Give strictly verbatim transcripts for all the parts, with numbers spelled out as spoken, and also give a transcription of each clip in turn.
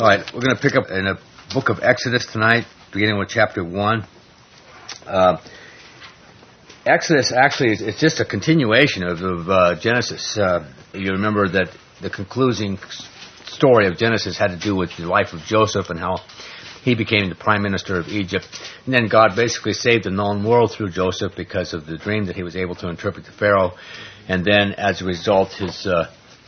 All right, we're going to pick up in the book of Exodus tonight, beginning with chapter one. Uh, Exodus actually is it's just a continuation of, of uh, Genesis. Uh, you remember that the concluding story of Genesis had to do with the life of Joseph and how he became the prime minister of Egypt. And then God basically saved the known world through Joseph because of the dream that he was able to interpret to Pharaoh. And then, as a result, his uh,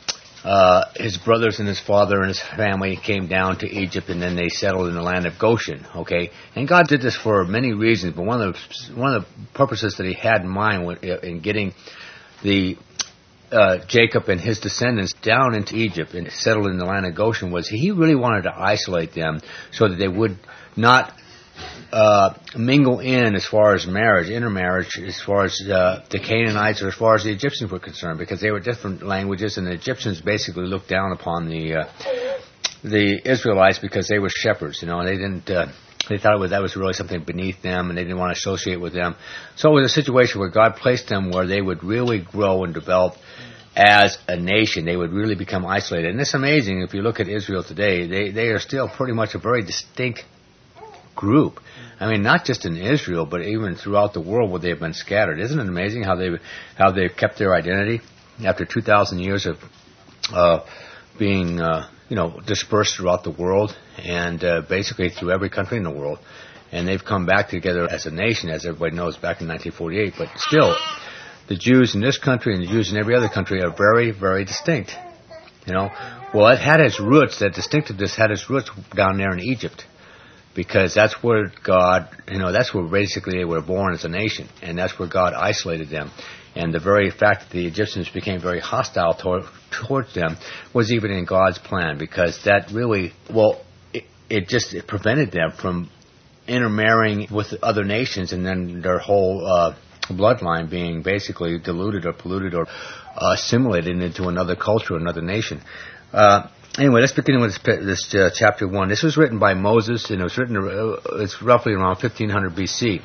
uh, his brothers and his father and his family came down to Egypt, and then they settled in the land of Goshen. Okay, and God did this for many reasons, but one of the one of the purposes that He had in mind in getting the uh, Jacob and his descendants down into Egypt and settled in the land of Goshen was He really wanted to isolate them so that they would not Uh, mingle in as far as marriage, intermarriage, as far as uh, the Canaanites or as far as the Egyptians were concerned, because they were different languages, and the Egyptians basically looked down upon the uh, the Israelites because they were shepherds, you know, and they didn't. Uh, they thought it was, that was really something beneath them, and they didn't want to associate with them. So it was a situation where God placed them where they would really grow and develop as a nation. They would really become isolated, and it's amazing if you look at Israel today. They they are still pretty much a very distinct group. I mean, not just in Israel, but even throughout the world where they've been scattered. Isn't it amazing how they how they've kept their identity after two thousand years of uh, being uh, you know dispersed throughout the world and uh, basically through every country in the world, and they've come back together as a nation, as everybody knows, back in nineteen forty-eight. But still, the Jews in this country and the Jews in every other country are very, very distinct. You know, well, it had its roots. That distinctiveness had its roots down there in Egypt. Because that's where God, you know, that's where basically they were born as a nation, and that's where God isolated them. And the very fact that the Egyptians became very hostile toward, towards them was even in God's plan, because that really, well, it, it just it prevented them from intermarrying with other nations, and then their whole uh, bloodline being basically diluted or polluted or uh, assimilated into another culture, another nation. Uh, Anyway, let's begin with this, this uh, chapter one. This was written by Moses, and it was written, uh, it's roughly around fifteen hundred B C.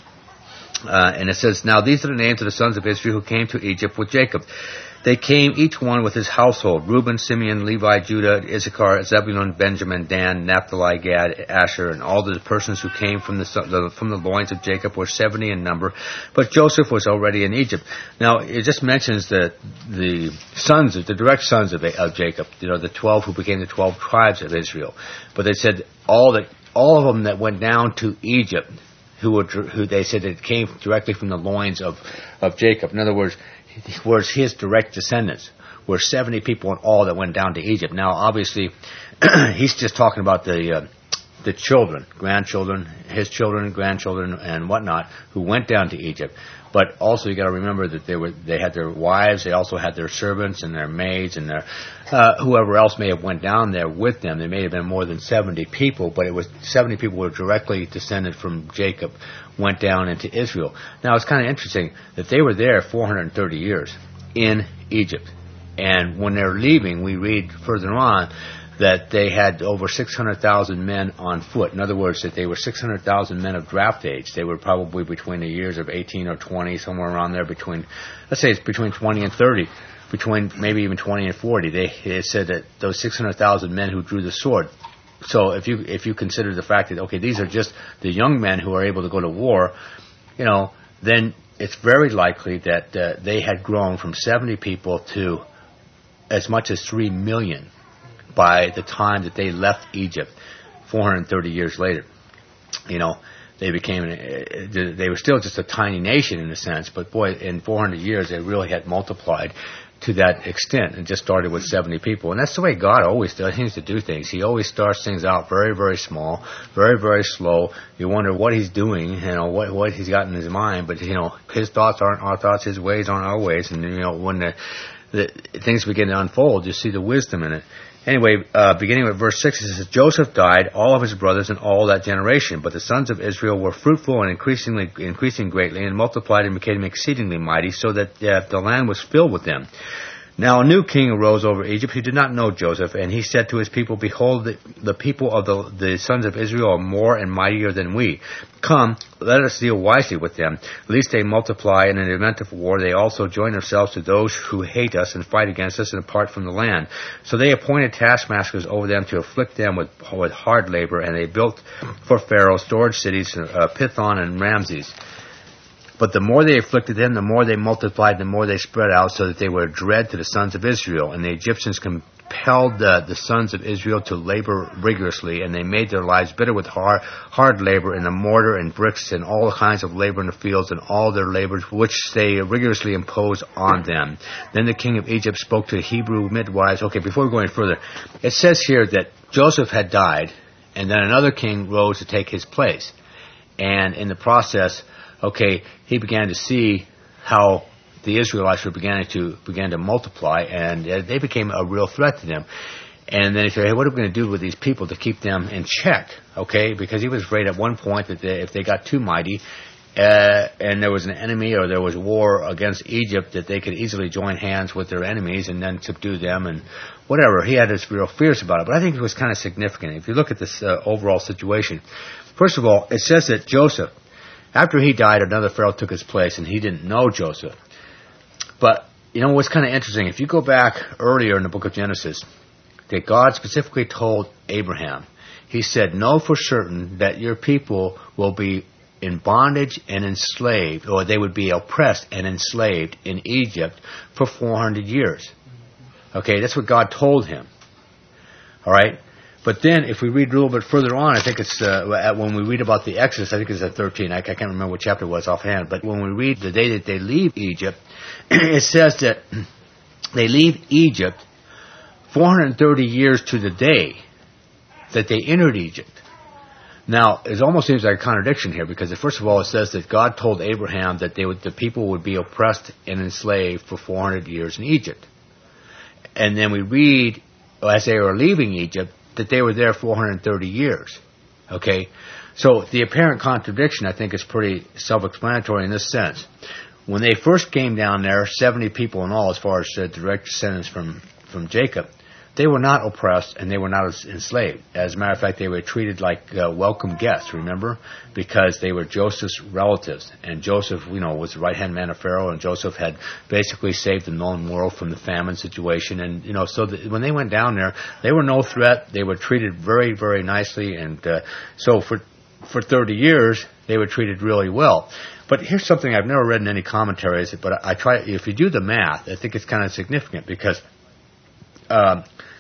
Uh, and it says, "Now these are the names of the sons of Israel who came to Egypt with Jacob. They came, each one with his household: Reuben, Simeon, Levi, Judah, Issachar, Zebulun, Benjamin, Dan, Naphtali, Gad, Asher, and all the persons who came from the, the from the loins of Jacob were seventy in number. But Joseph was already in Egypt." Now, it just mentions that the sons, the direct sons of, of Jacob, you know, the twelve who became the twelve tribes of Israel. But they said all that all of them that went down to Egypt, who were who they said it came directly from the loins of of Jacob. In other words, was his direct descendants, were seventy people in all that went down to Egypt. Now, obviously, he's just talking about the uh, the children, grandchildren, his children, grandchildren, and whatnot, who went down to Egypt. But also, you got to remember that they were they had their wives, they also had their servants and their maids and their uh, whoever else may have went down there with them. There may have been more than seventy people, but it was seventy people were directly descended from Jacob, went down into Israel. Now, it's kind of interesting that they were there four hundred thirty years in Egypt. And when they're leaving, we read further on that they had over six hundred thousand men on foot. In other words, that they were six hundred thousand men of draft age. They were probably between the years of eighteen or twenty, somewhere around there between, let's say it's between twenty and thirty, between maybe even twenty and forty. They, they said that those six hundred thousand men who drew the sword. So if you if you consider the fact that, okay, these are just the young men who are able to go to war, you know, then it's very likely that uh, they had grown from seventy people to as much as three million by the time that they left Egypt four hundred thirty years later. You know, they became, they were still just a tiny nation in a sense, but boy, in four hundred years they really had multiplied to that extent, and just started with seventy people. And that's the way God always does, seems to do things. He always starts things out very, very small, very, very slow. You wonder what He's doing, you know, what what He's got in His mind, but, you know, His thoughts aren't our thoughts, His ways aren't our ways, and, you know, when the, the things begin to unfold, you see the wisdom in it. Anyway, uh, beginning with verse six, it says, "Joseph died, all of his brothers, and all that generation. But the sons of Israel were fruitful and increasingly, increasing greatly, and multiplied and became exceedingly mighty, so that uh, the land was filled with them. Now a new king arose over Egypt who did not know Joseph, and he said to his people, Behold, the, the people of the, the sons of Israel are more and mightier than we. Come, let us deal wisely with them, lest they multiply, and in the event of war they also join themselves to those who hate us and fight against us and depart from the land. So they appointed taskmasters over them to afflict them with, with hard labor, and they built for Pharaoh storage cities, uh, Pithom and Ramses. But the more they afflicted them, the more they multiplied, the more they spread out, so that they were a dread to the sons of Israel. And the Egyptians compelled the, the sons of Israel to labor rigorously, and they made their lives bitter with hard, hard labor in the mortar and bricks and all kinds of labor in the fields and all their labors which they rigorously imposed on them. Then the king of Egypt spoke to the Hebrew midwives. Okay, before we go any further, it says here that Joseph had died, and then another king rose to take his place. And in the process, okay, he began to see how the Israelites were beginning to began to multiply, and they became a real threat to them. And then he said, hey, what are we going to do with these people to keep them in check? Okay, because he was afraid at one point that they, if they got too mighty, uh, and there was an enemy or there was war against Egypt, that they could easily join hands with their enemies and then subdue them and whatever. He had his real fears about it. But I think it was kind of significant. If you look at this uh, overall situation, first of all, it says that Joseph, after he died, another Pharaoh took his place, and he didn't know Joseph. But, you know, what's kind of interesting, if you go back earlier in the book of Genesis, that God specifically told Abraham, he said, know for certain that your people will be in bondage and enslaved, or they would be oppressed and enslaved in Egypt for four hundred years. Okay, that's what God told him. All right? But then, if we read a little bit further on, I think it's uh, when we read about the Exodus, I think it's at thirteen. I, I can't remember what chapter it was offhand. But when we read the day that they leave Egypt, it says that they leave Egypt four hundred thirty years to the day that they entered Egypt. Now, it almost seems like a contradiction here, because first of all, it says that God told Abraham that they would, the people would be oppressed and enslaved for four hundred years in Egypt. And then we read, as they were leaving Egypt, that they were there four hundred thirty years. Okay? So the apparent contradiction, I think, is pretty self-explanatory in this sense. When they first came down there, seventy people in all, as far as uh, direct descendants from, from Jacob, they were not oppressed and they were not enslaved. As a matter of fact, they were treated like uh, welcome guests, remember? Because they were Joseph's relatives. And Joseph, you know, was the right-hand man of Pharaoh, and Joseph had basically saved the known world from the famine situation. And, you know, so the, when they went down there, they were no threat. They were treated very, very nicely. And uh, so for for thirty years, they were treated really well. But here's something I've never read in any commentaries, but I try, if you do the math, I think it's kind of significant, because uh,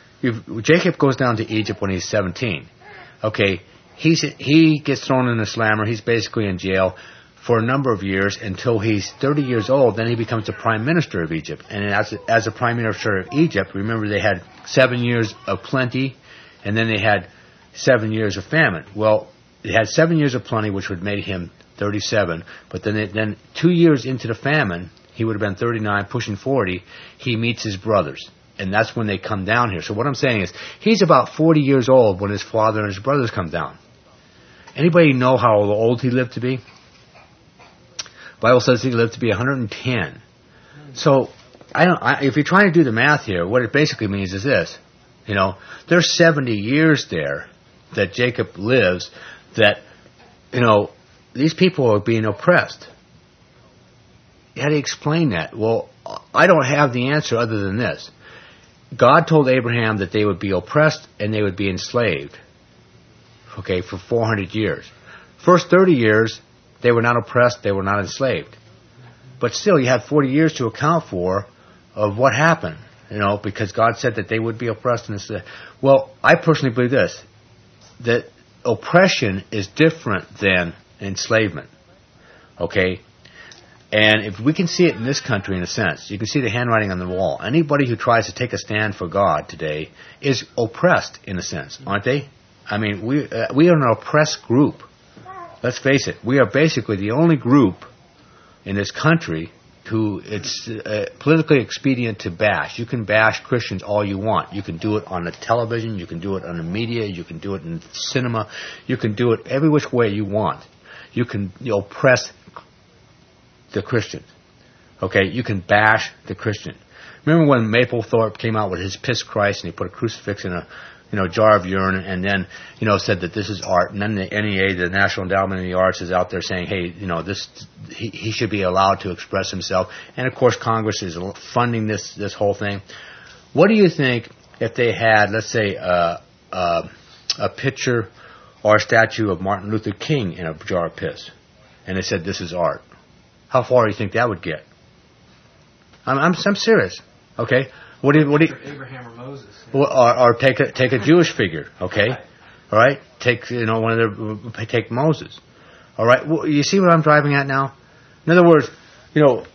Jacob goes down to Egypt when he's seventeen. Okay, he's, he gets thrown in a slammer. He's basically in jail for a number of years until he's thirty years old. Then he becomes the prime minister of Egypt. And as a, as a prime minister of Egypt, remember they had seven years of plenty, and then they had seven years of famine. Well, they had seven years of plenty, which would make him thirty-seven. But then, it, then two years into the famine, he would have been thirty-nine, pushing forty. He meets his brothers. And that's when they come down here. So what I'm saying is, he's about forty years old when his father and his brothers come down. Anybody know how old he lived to be? The Bible says he lived to be one hundred ten. So, I don't, I, if you're trying to do the math here, what it basically means is this. You know, there's seventy years there that Jacob lives that, you know, these people are being oppressed. How do you explain that? Well, I don't have the answer other than this. God told Abraham that they would be oppressed and they would be enslaved, okay, for four hundred years. First thirty years, they were not oppressed, they were not enslaved. But still, you had forty years to account for of what happened, you know, because God said that they would be oppressed and enslaved. Well, I personally believe this, that oppression is different than enslavement, okay? And if we can see it in this country, in a sense, you can see the handwriting on the wall. Anybody who tries to take a stand for God today is oppressed, in a sense, aren't they? I mean, we uh, we are an oppressed group. Let's face it. We are basically the only group in this country who it's uh, politically expedient to bash. You can bash Christians all you want. You can do it on the television. You can do it on the media. You can do it in cinema. You can do it every which way you want. You can you know, oppress the Christians. Okay, you can bash the Christian. Remember when Mapplethorpe came out with his Piss Christ and he put a crucifix in a you know jar of urine and then you know said that this is art, and then the N E A, the National Endowment of the Arts, is out there saying, hey, you know this he, he should be allowed to express himself, and of course Congress is funding this this whole thing. What do you think if they had, let's say, uh, uh, a picture or a statue of Martin Luther King in a jar of piss, and they said this is art? How far do you think that would get? I'm I'm, I'm serious. Okay. What do you, what do you, Abraham or Moses? Or, or take a take a Jewish figure, okay? Right. All right, take you know one of their take Moses. All right, well, you see what I'm driving at now? In other words, you know,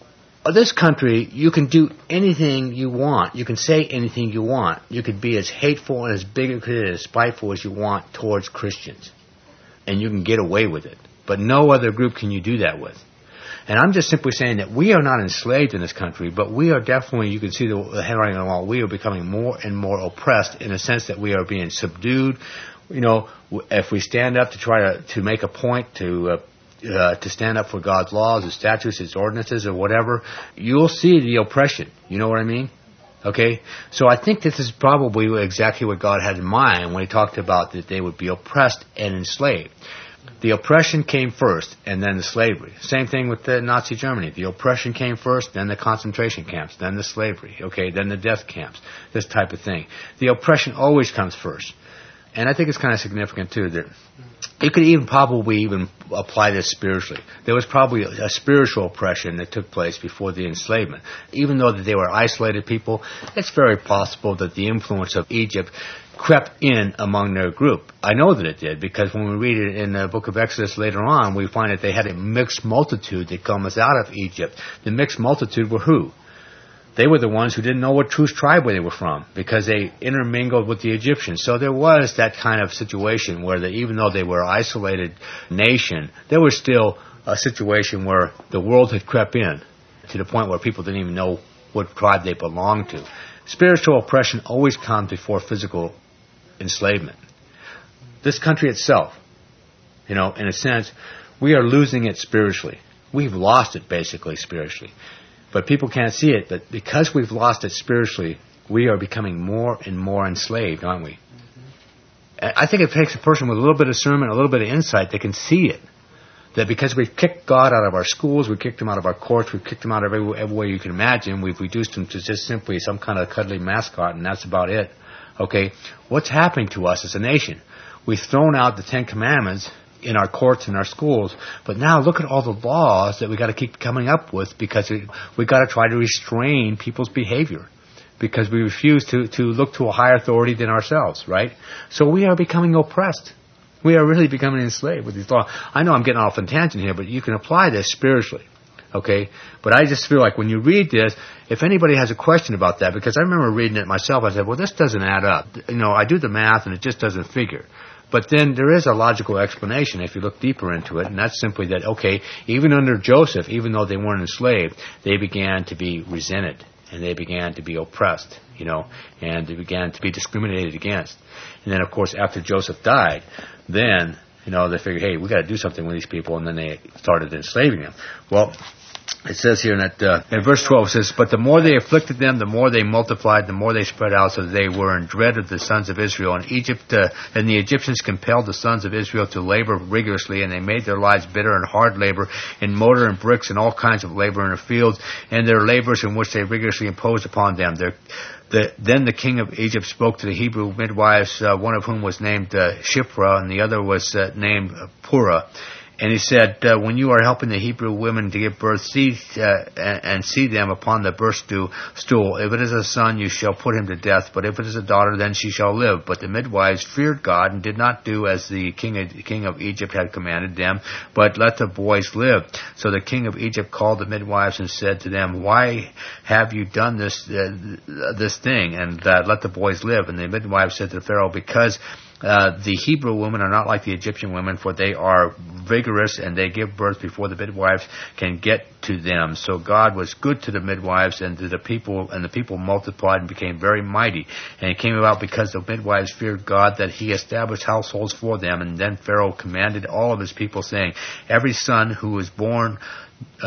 this country, you can do anything you want. You can say anything you want. You can be as hateful and as bigoted and as spiteful as you want towards Christians, and you can get away with it. But no other group can you do that with. And I'm just simply saying that we are not enslaved in this country, but we are definitely, you can see the, the handwriting on the wall, we are becoming more and more oppressed in the sense that we are being subdued. You know, if we stand up to try to, to make a point, to uh, uh, to stand up for God's laws, His statutes, His ordinances, or whatever, you'll see the oppression. You know what I mean? Okay? So I think this is probably exactly what God had in mind when He talked about that they would be oppressed and enslaved. The oppression came first, and then the slavery. Same thing with the Nazi Germany. The oppression came first, then the concentration camps, then the slavery, okay, then the death camps, this type of thing. The oppression always comes first. And I think it's kind of significant, too, that you could even probably even apply this spiritually. There was probably a spiritual oppression that took place before the enslavement. Even though that they were isolated people, it's very possible that the influence of Egypt crept in among their group. I know that it did, because when we read it in the book of Exodus later on, we find that they had a mixed multitude that comes out of Egypt. The mixed multitude were who? They were the ones who didn't know what true tribe they were from, because they intermingled with the Egyptians. So there was that kind of situation where they, even though they were an isolated nation, there was still a situation where the world had crept in to the point where people didn't even know what tribe they belonged to. Spiritual oppression always comes before physical enslavement. This country itself, you know, in a sense, we are losing it spiritually. We've lost it basically spiritually. But people can't see it, but because we've lost it spiritually, we are becoming more and more enslaved, aren't we? Mm-hmm. I think it takes a person with a little bit of discernment, a little bit of insight that can see it. That because we've kicked God out of our schools, we've kicked Him out of our courts, we've kicked Him out of every, every way you can imagine, we've reduced Him to just simply some kind of cuddly mascot, and that's about it. Okay, what's happening to us as a nation? We've thrown out the Ten Commandments in our courts and our schools, but now look at all the laws that we got to keep coming up with, because we we got to try to restrain people's behavior, because we refuse to to look to a higher authority than ourselves, right? So we are becoming oppressed. We are really becoming enslaved with these laws. I know I'm getting off on a tangent here, but you can apply this spiritually. Okay, but I just feel like when you read this, if anybody has a question about that, because I remember reading it myself, I said, well, this doesn't add up. You know, I do the math and it just doesn't figure. But then there is a logical explanation if you look deeper into it, and that's simply that, okay, even under Joseph, even though they weren't enslaved, they began to be resented, and they began to be oppressed, you know, and they began to be discriminated against. And then, of course, after Joseph died, then, you know, they figured, hey, we got to do something with these people, and then they started enslaving them. Well, it says here in that, uh, in verse twelve, it says, but the more they afflicted them, the more they multiplied, the more they spread out, so that they were in dread of the sons of Israel. And Egypt, uh, and the Egyptians compelled the sons of Israel to labor rigorously, and they made their lives bitter and hard labor in mortar and bricks and all kinds of labor in the fields, and their labors in which they rigorously imposed upon them. Their The, then the king of Egypt spoke to the Hebrew midwives, uh, one of whom was named uh, Shiphrah, and the other was uh, named uh, Purah. And he said, uh, when you are helping the Hebrew women to give birth, see uh, and, and see them upon the birth stool. If it is a son, you shall put him to death. But if it is a daughter, then she shall live. But the midwives feared God and did not do as the king of, king of Egypt had commanded them, but let the boys live. So the king of Egypt called the midwives and said to them, why have you done this uh, this thing, and uh, let the boys live? And the midwives said to Pharaoh, because Uh, the Hebrew women are not like the Egyptian women, for they are vigorous and they give birth before the midwives can get to them. So God was good to the midwives and to the people, and the people multiplied and became very mighty. And it came about because the midwives feared God that He established households for them. And then Pharaoh commanded all of his people, saying, every son who is born uh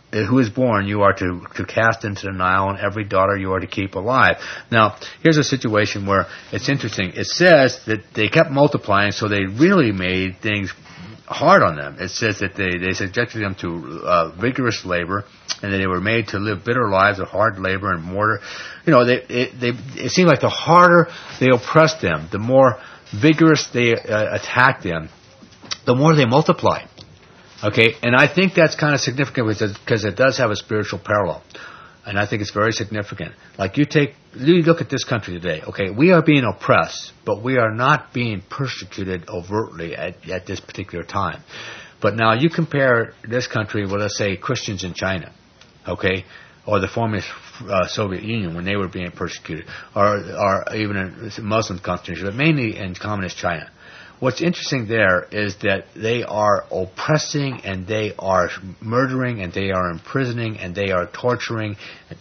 who is born, you are to, to cast into the Nile, and every daughter you are to keep alive. Now, here's a situation where it's interesting. It says that they kept multiplying, so they really made things hard on them. It says that they, they subjected them to uh, vigorous labor, and that they were made to live bitter lives of hard labor and mortar. You know, they, it, they, it seemed like the harder they oppressed them, the more vigorous they uh, attacked them, the more they multiplied. Okay, and I think that's kind of significant because it does have a spiritual parallel. And I think it's very significant. Like you take, you look at this country today, okay, we are being oppressed, but we are not being persecuted overtly at, at this particular time. But now you compare this country with, let's say, Christians in China, okay, or the former uh, Soviet Union when they were being persecuted, or, or even in Muslim countries, but mainly in communist China. What's interesting there is that they are oppressing and they are murdering and they are imprisoning and they are torturing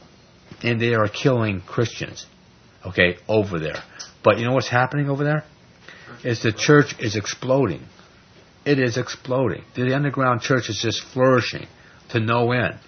and they are killing Christians, okay, over there. But you know what's happening over there? Is the church is exploding. It is exploding. The underground church is just flourishing to no end.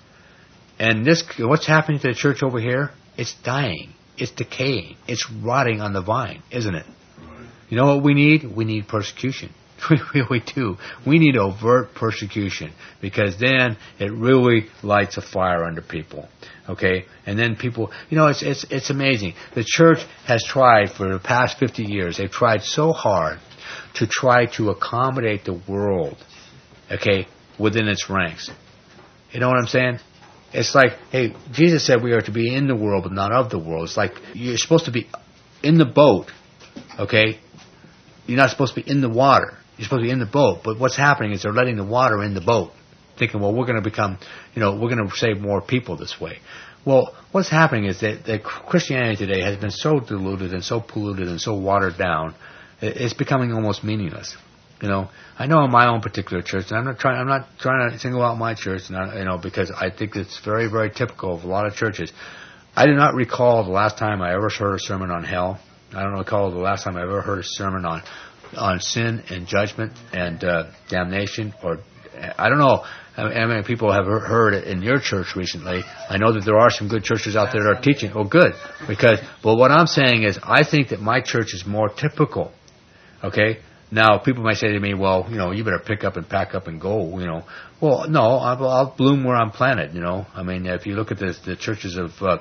And this, what's happening to the church over here? It's dying. It's decaying. It's rotting on the vine, isn't it? You know what we need? We need persecution. We really do. We need overt persecution because then it really lights a fire under people. Okay? And then people, you know, it's it's it's amazing. The church has tried for the past fifty years. They've tried so hard to try to accommodate the world, okay, within its ranks. You know what I'm saying? It's like, hey, Jesus said we are to be in the world but not of the world. It's like you're supposed to be in the boat, okay? You're not supposed to be in the water. You're supposed to be in the boat. But what's happening is they're letting the water in the boat, thinking, well, we're going to become, you know, we're going to save more people this way. Well, what's happening is that, that Christianity today has been so diluted and so polluted and so watered down, it's becoming almost meaningless. You know, I know in my own particular church, and I'm not trying, I'm not trying to single out my church, not, you know, because I think it's very, very typical of a lot of churches. I do not recall the last time I ever heard a sermon on hell. I don't recall the last time I ever heard a sermon on on sin and judgment and uh, damnation. Or I don't know how many people have heard it in your church recently. I know that there are some good churches out there that are teaching. Oh, good. Because, well, what I'm saying is I think that my church is more typical. Okay? Now, people might say to me, well, you know, you better pick up and pack up and go, you know. Well, no, I'll, I'll bloom where I'm planted, you know. I mean, if you look at the, the churches of... Uh,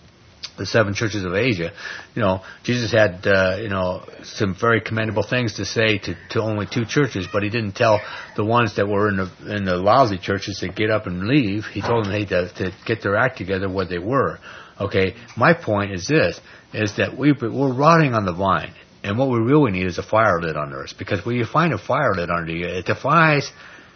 the seven churches of Asia, you know, Jesus had, uh, you know, some very commendable things to say to, to only two churches, but he didn't tell the ones that were in the in the lousy churches to get up and leave. He told them, hey, to, to get their act together where they were. Okay, my point is this, is that we, we're rotting on the vine, and what we really need is a fire lit under us, because when you find a fire lit under you, it defies,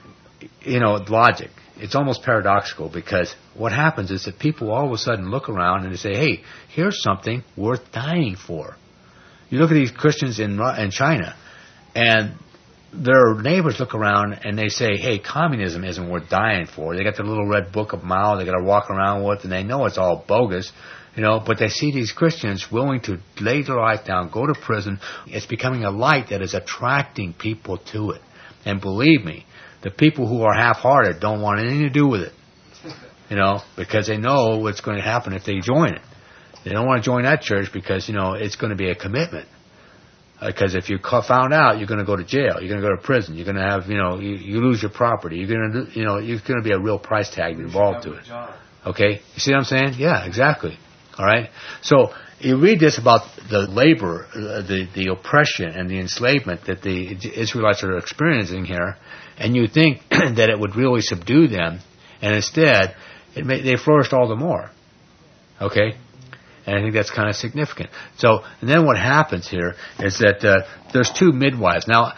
you know, logic. It's almost paradoxical, because what happens is that people all of a sudden look around and they say, hey, here's something worth dying for. You look at these Christians in in China, and their neighbors look around and they say, hey, communism isn't worth dying for. They got their little red book of Mao they got to walk around with, and they know it's all bogus, you know, but they see these Christians willing to lay their life down, go to prison. It's becoming a light that is attracting people to it. And believe me, the people who are half-hearted don't want anything to do with it, you know, because they know what's going to happen if they join it. They don't want to join that church because, you know, it's going to be a commitment. Because if you found out, you're going to go to jail. You're going to go to prison. You're going to have, you know, you, you lose your property. You're going to, you know, you're going to be a real price tag involved to it. Okay? You see what I'm saying? Yeah, exactly. All right? So you read this about the labor, uh, the, the oppression and the enslavement that the Israelites are experiencing here, and you think that it would really subdue them, and instead, it may, they flourished all the more. Okay? And I think that's kind of significant. So, and then what happens here is that uh, there's two midwives. Now,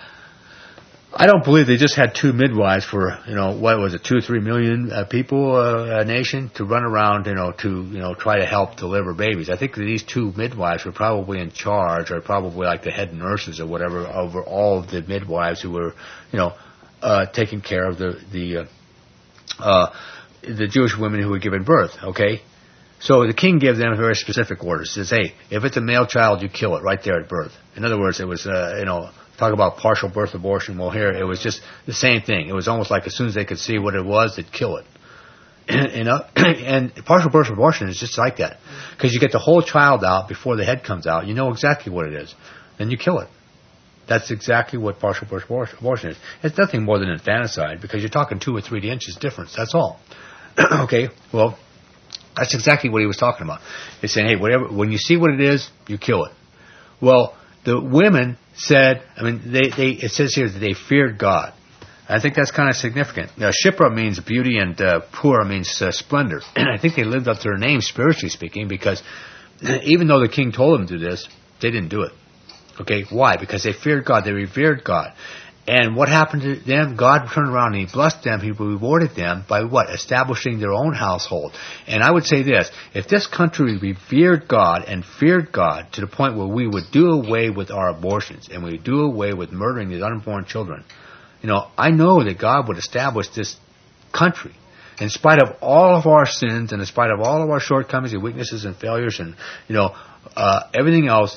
I don't believe they just had two midwives for, you know, what was it, two or three million uh, people, uh, a nation, to run around, you know, to, you know, try to help deliver babies. I think that these two midwives were probably in charge, or probably like the head nurses or whatever, over all of the midwives who were, you know, uh, taking care of the the uh, uh, the Jewish women who were giving birth. Okay. So the king gave them very specific orders. He says, hey, if it's a male child, you kill it right there at birth. In other words, it was, uh, you know, talk about partial birth abortion. Well, here, it was just the same thing. It was almost like as soon as they could see what it was, they'd kill it. you know, and partial birth abortion is just like that, because you get the whole child out before the head comes out. You know exactly what it is, then you kill it. That's exactly what partial birth abortion is. It's nothing more than infanticide, because you're talking two or three inches difference. That's all. Okay, well, that's exactly what he was talking about. He's saying, hey, whatever, when you see what it is, you kill it. Well, the women said, I mean, they, they it says here that they feared God. I think that's kind of significant. Now, Shipra means beauty, and uh, Pur means uh, splendor. And I think they lived up to their name, spiritually speaking, because even though the king told them to do this, they didn't do it. Okay, why? Because they feared God. They revered God. And what happened to them? God turned around and He blessed them. He rewarded them by what? Establishing their own household. And I would say this, if this country revered God and feared God to the point where we would do away with our abortions and we would do away with murdering these unborn children, you know, I know that God would establish this country. In spite of all of our sins and in spite of all of our shortcomings and weaknesses and failures and, you know, uh, everything else,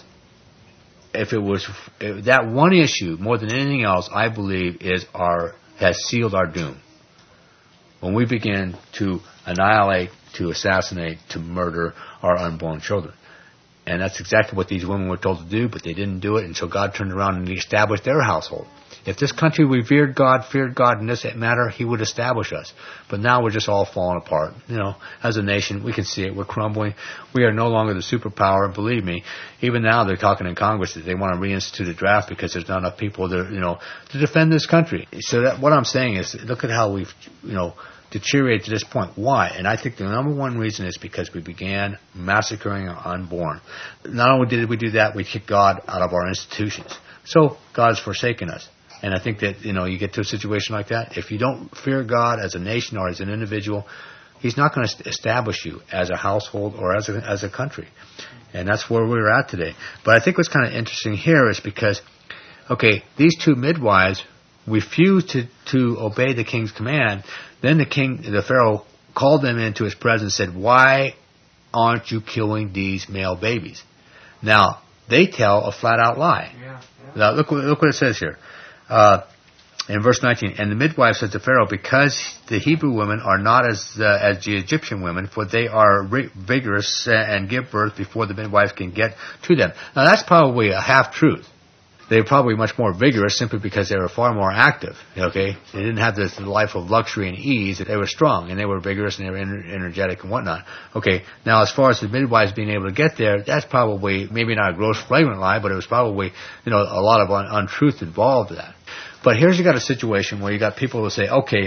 if it was if that one issue, more than anything else, I believe is our has sealed our doom. When we begin to annihilate, to assassinate, to murder our unborn children. And that's exactly what these women were told to do, but they didn't do it, and so God turned around and He established their household. If this country revered God, feared God in this matter, He would establish us. But now we're just all falling apart. You know, as a nation, we can see it. We're crumbling. We are no longer the superpower. And believe me, even now they're talking in Congress that they want to reinstitute a draft because there's not enough people to, you know, to defend this country. So that, what I'm saying is, look at how we've, you know, deteriorated to this point. Why? And I think the number one reason is because we began massacring our unborn. Not only did we do that, we kicked God out of our institutions. So God's forsaken us. And I think that, you know, you get to a situation like that, if you don't fear God as a nation or as an individual, He's not going to establish you as a household or as a, as a country. And that's where we're at today. But I think what's kind of interesting here is because, okay, these two midwives refused to, to obey the king's command. Then the king, the Pharaoh, called them into his presence and said, why aren't you killing these male babies? Now, they tell a flat-out lie. Yeah, yeah. Now, look, look what it says here. Uh, in verse nineteen, and the midwife said to Pharaoh, because the Hebrew women are not as uh, as the Egyptian women, for they are re- vigorous and give birth before the midwives can get to them. Now that's probably a half-truth. They're probably much more vigorous simply because they were far more active. Okay, they didn't have this life of luxury and ease. They were strong and they were vigorous and they were ener- energetic and whatnot. Okay, now as far as the midwives being able to get there, that's probably maybe not a gross flagrant lie, but it was probably, you know, a lot of un- untruth involved in that. But here's you got a situation where you got people who say, okay,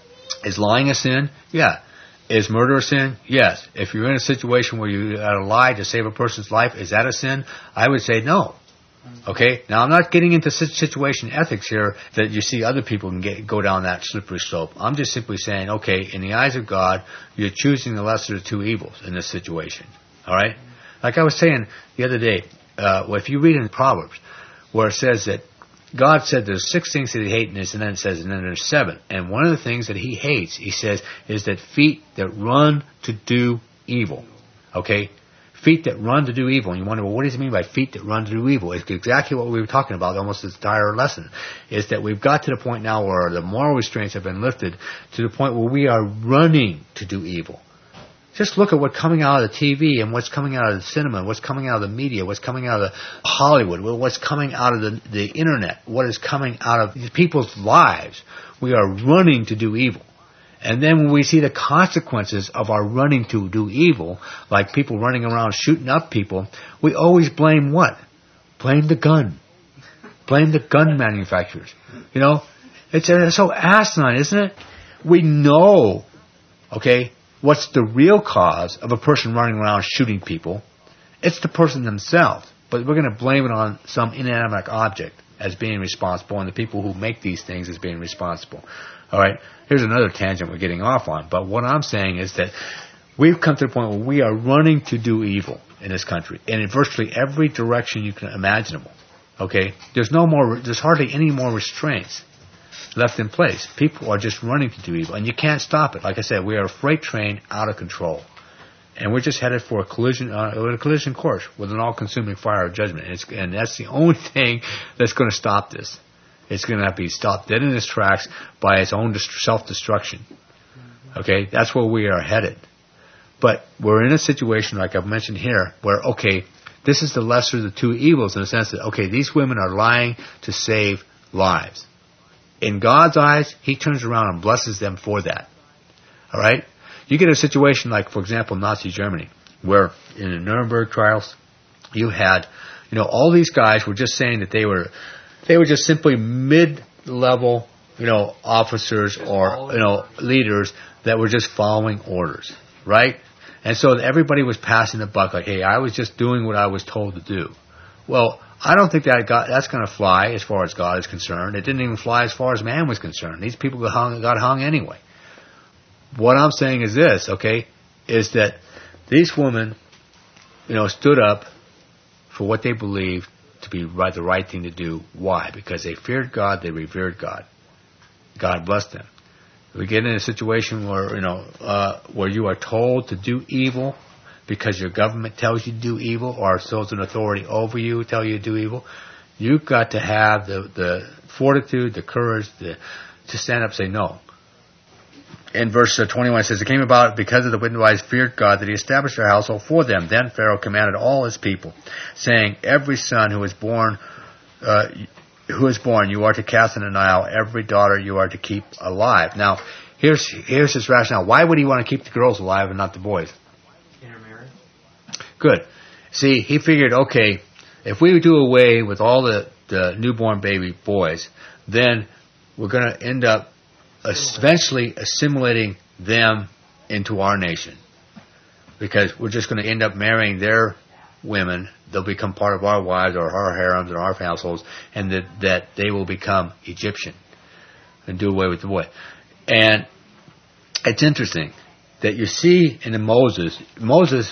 is lying a sin? Yeah. Is murder a sin? Yes. If you're in a situation where you got to lie to save a person's life, is that a sin? I would say no. Okay? Now, I'm not getting into situation ethics here that you see other people can get, go down that slippery slope. I'm just simply saying, okay, in the eyes of God, you're choosing the lesser of two evils in this situation. All right? Like I was saying the other day, uh, well, if you read in Proverbs, where it says that God said there's six things that He hates, and then it says, and then there's seven. And one of the things that He hates, He says, is that feet that run to do evil. Okay? Feet that run to do evil. And you wonder, well, what does it mean by feet that run to do evil? It's exactly what we were talking about, almost this entire lesson, is that we've got to the point now where the moral restraints have been lifted to the point where we are running to do evil. Just look at what's coming out of the T V and what's coming out of the cinema, what's coming out of the media, what's coming out of the Hollywood, what's coming out of the, the internet, what is coming out of people's lives. We are running to do evil. And then when we see the consequences of our running to do evil, like people running around shooting up people, we always blame what? Blame the gun. Blame the gun manufacturers. You know, it's, it's so asinine, isn't it? We know, okay, what's the real cause of a person running around shooting people? It's the person themselves. But we're going to blame it on some inanimate object as being responsible and the people who make these things as being responsible. All right, here's another tangent we're getting off on. But what I'm saying is that we've come to the point where we are running to do evil in this country, and in virtually every direction you can imaginable. Okay, there's no more, there's hardly any more restraints left in place. People are just running to do evil, and you can't stop it. Like I said, we are a freight train out of control, and we're just headed for a collision, uh, a collision course with an all-consuming fire of judgment. And, it's, and that's the only thing that's going to stop this. It's going to have to be stopped dead in its tracks by its own self-destruction. Okay, that's where we are headed. But we're in a situation, like I've mentioned here, where, okay, this is the lesser of the two evils in the sense that, okay, these women are lying to save lives. In God's eyes, He turns around and blesses them for that. All right? You get a situation like, for example, Nazi Germany, where in the Nuremberg trials, you had, you know, all these guys were just saying that they were, they were just simply mid-level, you know, officers or, you know, leaders that were just following orders, right? And so everybody was passing the buck like, hey, I was just doing what I was told to do. Well, I don't think that got, that's going to fly as far as God is concerned. It didn't even fly as far as man was concerned. These people got hung, got hung anyway. What I'm saying is this, okay, is that these women, you know, stood up for what they believed to be right, the right thing to do. Why? Because they feared God, they revered God. God blessed them. We get in a situation where, you know, uh, where you are told to do evil because your government tells you to do evil, or those in authority over you tell you to do evil. You've got to have the, the fortitude, the courage the, to stand up and say no. In verse twenty-one, it says, it came about because of the midwives feared God that He established their household for them. Then Pharaoh commanded all his people, saying, every son who is born, uh, who is born, you are to cast in the Nile. Every daughter you are to keep alive. Now, here's here's his rationale. Why would he want to keep the girls alive and not the boys? Intermarry. Good. See, he figured, okay, if we do away with all the, the newborn baby boys, then we're going to end up eventually assimilating them into our nation. Because we're just going to end up marrying their women. They'll become part of our wives or our harems or our households, and that, that they will become Egyptian and do away with the boy. And it's interesting that you see in the Moses, Moses,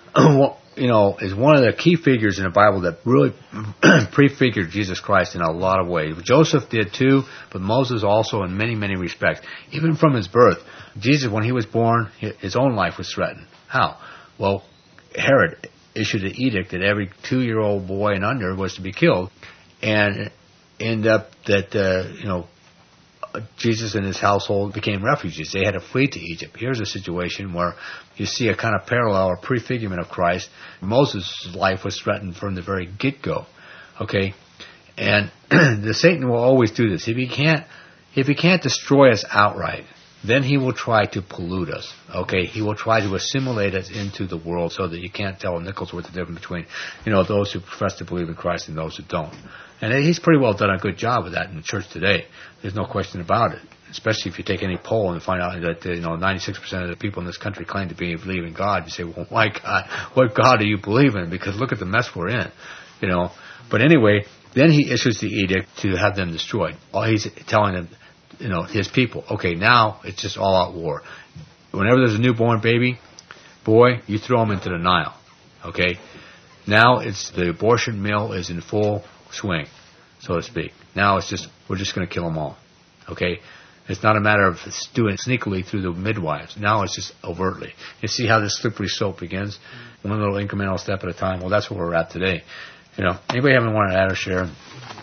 you know, is one of the key figures in the Bible that really prefigured Jesus Christ in a lot of ways. Joseph did too, but Moses also in many, many respects. Even from his birth, Jesus, when he was born, his own life was threatened. How? Well, Herod issued an edict that every two-year-old boy and under was to be killed, and ended up that, uh, you know, Jesus and his household became refugees. They had to flee to Egypt. Here's a situation where you see a kind of parallel or prefigurement of Christ. Moses' life was threatened from the very get-go. Okay? And the Satan will always do this. If he can't, if he can't destroy us outright, then he will try to pollute us. Okay? He will try to assimilate us into the world so that you can't tell a nickel's worth the difference between, you know, those who profess to believe in Christ and those who don't. And he's pretty well done a good job of that in the church today. There's no question about it. Especially if you take any poll and find out that, you know, ninety-six percent of the people in this country claim to be believe in God. You say, well, my God, what God do you believe in? Because look at the mess we're in, you know. But anyway, then he issues the edict to have them destroyed. All he's telling them, you know, his people, okay, now it's just all-out war. Whenever there's a newborn baby, boy, you throw him into the Nile, okay? Now it's the abortion mill is in full swing, so to speak. Now it's just, we're just going to kill them all, okay? It's not a matter of doing it sneakily through the midwives. Now it's just overtly. You see how this slippery slope begins? One little incremental step at a time. Well, that's where we're at today. You know, anybody having want to add or share?